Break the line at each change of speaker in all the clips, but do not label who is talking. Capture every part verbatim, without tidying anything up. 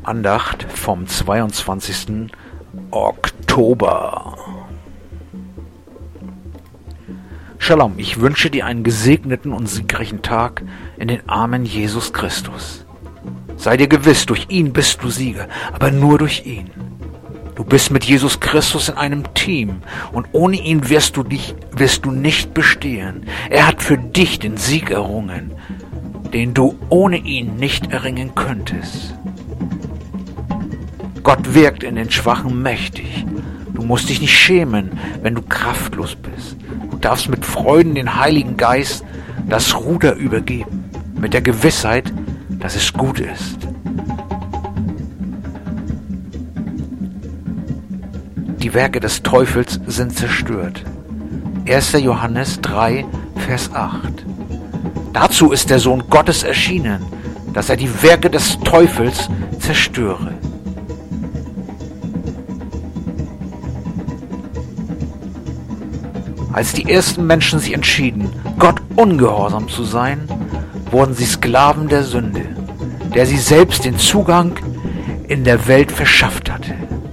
Andacht vom zweiundzwanzigsten Oktober. Shalom, ich wünsche dir einen gesegneten und siegreichen Tag in den Armen Jesus Christus. Sei dir gewiss, durch ihn bist du Sieger, aber nur durch ihn. Du bist mit Jesus Christus in einem Team und ohne ihn wirst du dich, wirst du nicht bestehen. Er hat für dich den Sieg errungen, den du ohne ihn nicht erringen könntest. Gott wirkt in den Schwachen mächtig. Du musst dich nicht schämen, wenn du kraftlos bist. Du darfst mit Freuden den Heiligen Geist das Ruder übergeben, mit der Gewissheit, dass es gut ist. Die Werke des Teufels sind zerstört. erster Johannes drei, Vers acht. Dazu ist der Sohn Gottes erschienen, dass er die Werke des Teufels zerstöre. Als die ersten Menschen sich entschieden, Gott ungehorsam zu sein, wurden sie Sklaven der Sünde, der sie selbst den Zugang in der Welt verschafft hatte.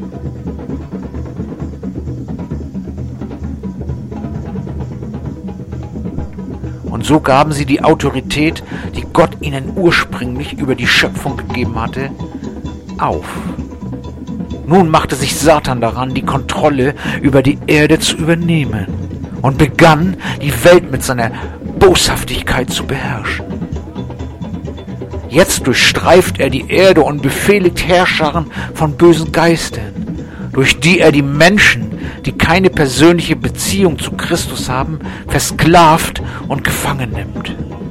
Und so gaben sie die Autorität, die Gott ihnen ursprünglich über die Schöpfung gegeben hatte, auf. Nun machte sich Satan daran, die Kontrolle über die Erde zu übernehmen und begann, die Welt mit seiner Boshaftigkeit zu beherrschen. Jetzt durchstreift er die Erde und befehligt Herrscharen von bösen Geistern, durch die er die Menschen, die keine persönliche Beziehung zu Christus haben, versklavt und gefangen nimmt.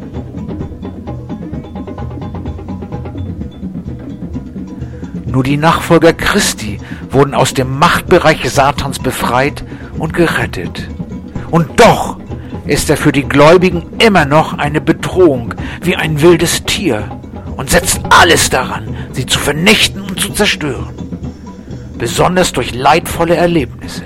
Nur die Nachfolger Christi wurden aus dem Machtbereich Satans befreit und gerettet. Und doch ist er für die Gläubigen immer noch eine Bedrohung, wie ein wildes Tier, und setzt alles daran, sie zu vernichten und zu zerstören, besonders durch leidvolle Erlebnisse.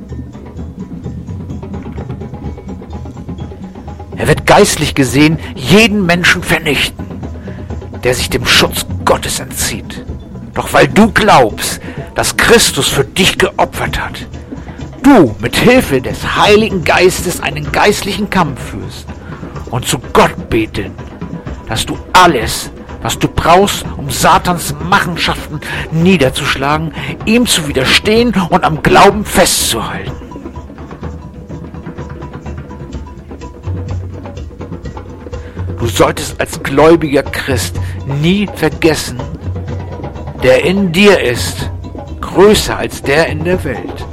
Er wird geistlich gesehen jeden Menschen vernichten, der sich dem Schutz Gottes entzieht. Doch weil du glaubst, dass Christus für dich geopfert hat, du mit Hilfe des Heiligen Geistes einen geistlichen Kampf führst und zu Gott beten, dass du alles, was du brauchst, um Satans Machenschaften niederzuschlagen, ihm zu widerstehen und am Glauben festzuhalten. Du solltest als gläubiger Christ nie vergessen, der in dir ist, größer als der in der Welt.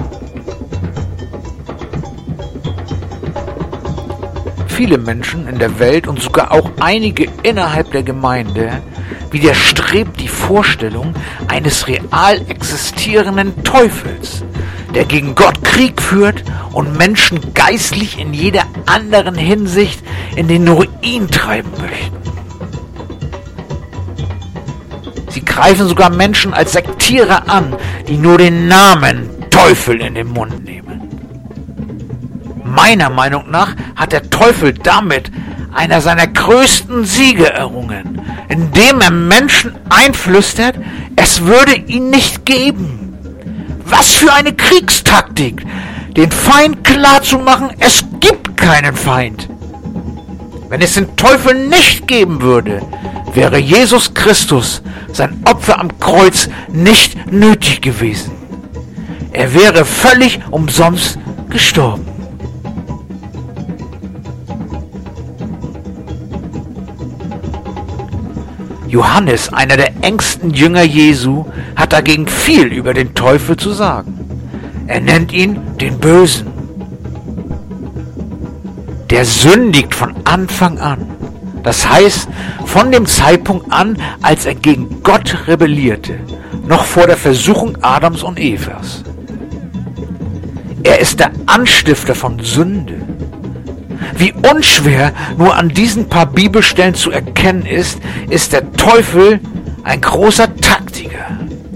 Viele Menschen in der Welt und sogar auch einige innerhalb der Gemeinde widerstrebt die Vorstellung eines real existierenden Teufels, der gegen Gott Krieg führt und Menschen geistlich in jeder anderen Hinsicht in den Ruin treiben möchten. Sie greifen sogar Menschen als Sektierer an, die nur den Namen Teufel in den Mund nehmen. Meiner Meinung nach hat der Teufel damit einer seiner größten Siege errungen, indem er Menschen einflüstert, es würde ihn nicht geben. Was für eine Kriegstaktik, den Feind klarzumachen, es gibt keinen Feind. Wenn es den Teufel nicht geben würde, wäre Jesus Christus, sein Opfer am Kreuz, nicht nötig gewesen. Er wäre völlig umsonst gestorben. Johannes, einer der engsten Jünger Jesu, hat dagegen viel über den Teufel zu sagen. Er nennt ihn den Bösen. Der sündigt von Anfang an. Das heißt, von dem Zeitpunkt an, als er gegen Gott rebellierte, noch vor der Versuchung Adams und Evas. Er ist der Anstifter von Sünde. Wie unschwer nur an diesen paar Bibelstellen zu erkennen ist, ist der Teufel ein großer Taktiker.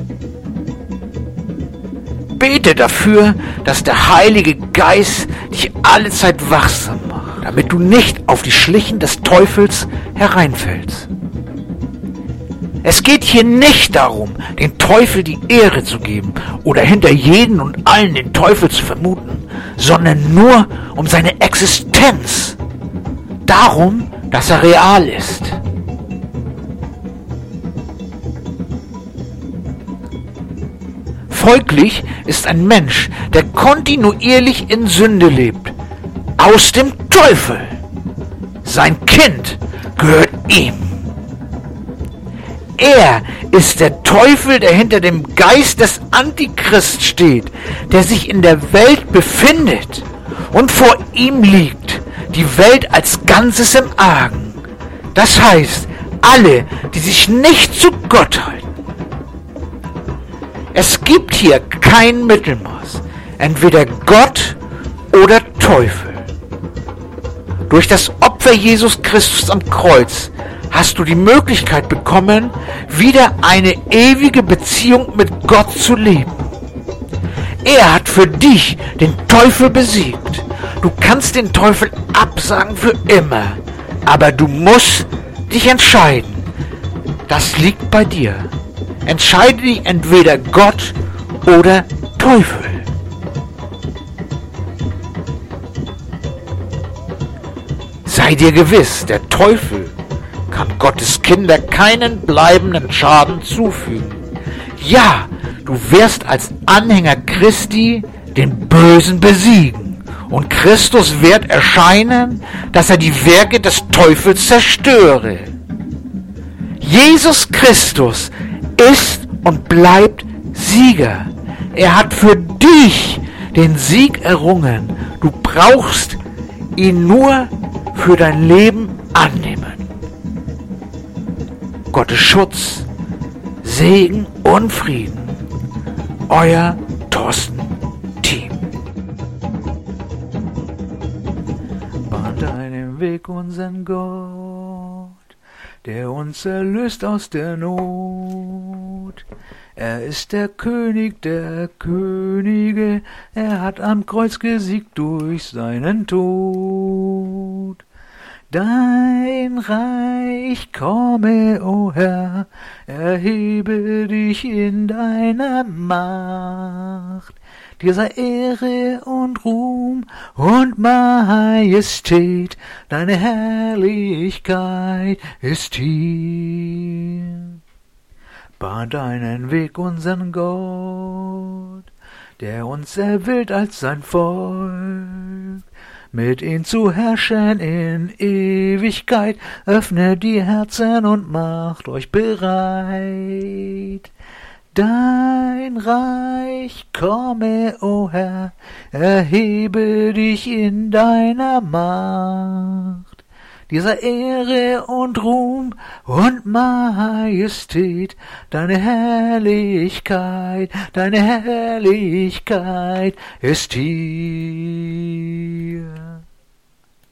Bete dafür, dass der Heilige Geist dich allezeit wachsam macht, damit du nicht auf die Schlichen des Teufels hereinfällst. Es geht hier nicht darum, den Teufel die Ehre zu geben oder hinter jeden und allen den Teufel zu vermuten, sondern nur um seine Existenz. Darum, dass er real ist. Folglich ist ein Mensch, der kontinuierlich in Sünde lebt, aus dem Teufel. Sein Kind gehört ihm. Er ist der Teufel, der hinter dem Geist des Antichrist steht, der sich in der Welt befindet, und vor ihm liegt die Welt als Ganzes im Argen. Das heißt, alle, die sich nicht zu Gott halten. Es gibt hier kein Mittelmaß, entweder Gott oder Teufel. Durch das Opfer Jesus Christus am Kreuz hast du die Möglichkeit bekommen, wieder eine ewige Beziehung mit Gott zu leben. Er hat für dich den Teufel besiegt. Du kannst den Teufel absagen für immer, aber du musst dich entscheiden. Das liegt bei dir. Entscheide dich entweder Gott oder Teufel. Sei dir gewiss, der Teufel kann Gottes Kinder keinen bleibenden Schaden zufügen. Ja, du wirst als Anhänger Christi den Bösen besiegen. Und Christus wird erscheinen, dass er die Werke des Teufels zerstöre. Jesus Christus ist und bleibt Sieger. Er hat für dich den Sieg errungen. Du brauchst ihn nur für dein Leben annehmen. Gottes Schutz, Segen und Frieden. Euer Thorsten Thiem. Bahnt deinen Weg unseren Gott, der uns erlöst aus der Not. Er ist der König der Könige, er hat am Kreuz gesiegt durch seinen Tod. Dein Reich komme, o Herr, erhebe dich in deiner Macht. Dir sei Ehre und Ruhm und Majestät, deine Herrlichkeit ist hier. Bahn deinen Weg unseren Gott, der uns erwählt als sein Volk. Mit ihm zu herrschen in Ewigkeit, öffnet die Herzen und macht euch bereit. Dein Reich komme, o Herr, erhebe dich in deiner Macht. Dir sei Ehre und Ruhm und Majestät, deine Herrlichkeit, deine Herrlichkeit ist hier.